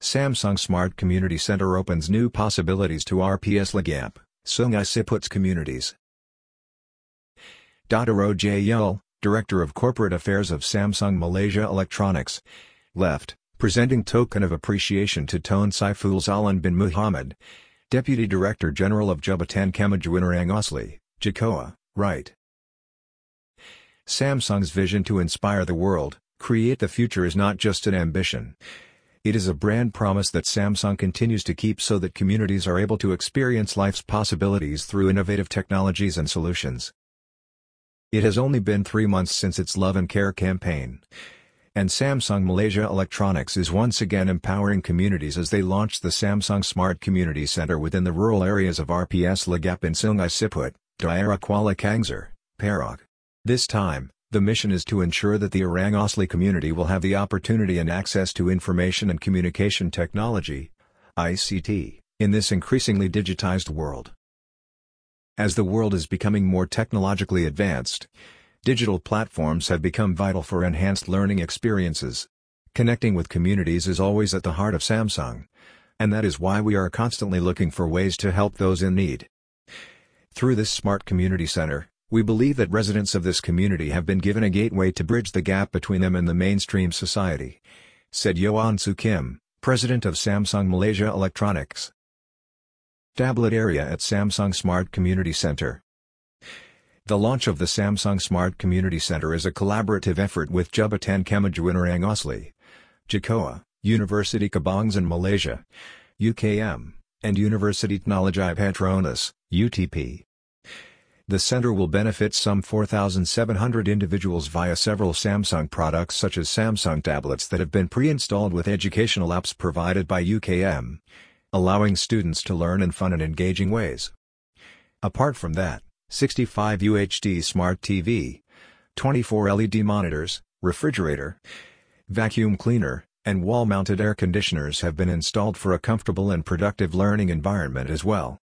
Samsung Smart Community Center opens new possibilities to RPS Ligap, Sungai Siput's communities. Dato J. Yul, Director of Corporate Affairs of Samsung Malaysia Electronics, left, presenting token of appreciation to Tun Saiful Zahlan bin Muhammad, Deputy Director General of Jabatan Kemajuan Orang Asli, JIKOA, right. Samsung's vision to inspire the world, create the future is not just an ambition. It is a brand promise that Samsung continues to keep so that communities are able to experience life's possibilities through innovative technologies and solutions. It has only been 3 months since its Love and Care campaign, and Samsung Malaysia Electronics is once again empowering communities as they launch the Samsung Smart Community Center within the rural areas of RPS Ligap in Sungai Siput, Daerah Kuala Kangsar, Perak. This time, the mission is to ensure that the Orang Asli community will have the opportunity and access to information and communication technology, ICT, in this increasingly digitized world. As the world is becoming more technologically advanced, digital platforms have become vital for enhanced learning experiences. Connecting with communities is always at the heart of Samsung, and that is why we are constantly looking for ways to help those in need. Through this Smart Community Center, we believe that residents of this community have been given a gateway to bridge the gap between them and the mainstream society, said Yoan Su Kim, President of Samsung Malaysia Electronics. Tablet area at Samsung Smart Community Center. The launch of the Samsung Smart Community Center is a collaborative effort with Jabatan Kemajuan Orang Asli, JIKOA, University Kebangsaan Malaysia, UKM, and University Teknologi Petronas, UTP. The center will benefit some 4,700 individuals via several Samsung products such as Samsung tablets that have been pre-installed with educational apps provided by UKM, allowing students to learn in fun and engaging ways. Apart from that, 65 UHD Smart TV, 24 LED monitors, refrigerator, vacuum cleaner, and wall-mounted air conditioners have been installed for a comfortable and productive learning environment as well.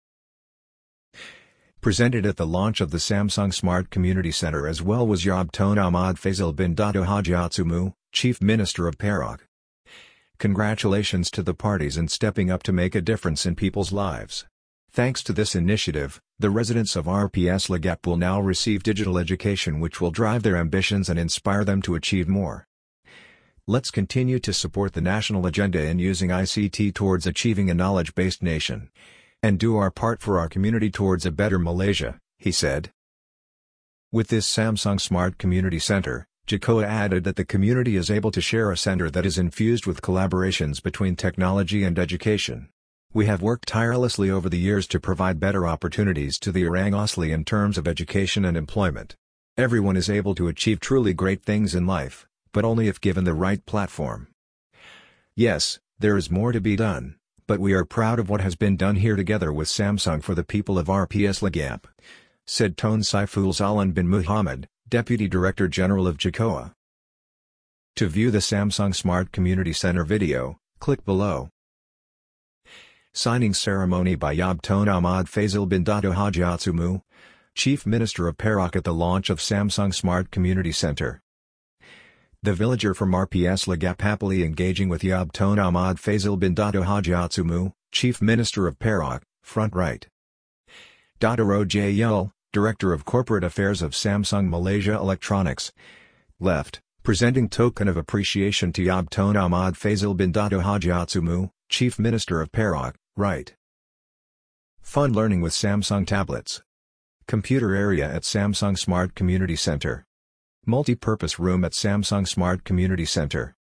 Presented at the launch of the Samsung Smart Community Center as well was Yab Tun Ahmad Faisal bin Dato Haji Atsumu, Chief Minister of Perak. Congratulations to the parties in stepping up to make a difference in people's lives. Thanks to this initiative, the residents of RPS Ligap will now receive digital education which will drive their ambitions and inspire them to achieve more. Let's continue to support the national agenda in using ICT towards achieving a knowledge-based nation, and do our part for our community towards a better Malaysia, he said. With this Samsung Smart Community Center, JIKOA added that the community is able to share a center that is infused with collaborations between technology and education. We have worked tirelessly over the years to provide better opportunities to the Orang Asli in terms of education and employment. Everyone is able to achieve truly great things in life, but only if given the right platform. Yes, there is more to be done, but we are proud of what has been done here together with Samsung for the people of RPS Ligap, said Tun Saiful Zahlan bin Muhammad, Deputy Director General of JIKOA. To view the Samsung Smart Community Center video, click below. Signing ceremony by Yab Tun Ahmad Faisal bin Dato Haji Atsumu, Chief Minister of Perak at the launch of Samsung Smart Community Center. The villager from RPS Ligap happily engaging with Yab Tun Ahmad Faisal bin Dato Haji Atsumu, Chief Minister of Perak, front right. Dato J. Yul, Director of Corporate Affairs of Samsung Malaysia Electronics, left, presenting token of appreciation to Yab Tun Ahmad Faisal bin Dato Haji Atsumu, Chief Minister of Perak, right. Fun learning with Samsung tablets. Computer area at Samsung Smart Community Center. Multi-purpose room at Samsung Smart Community Center.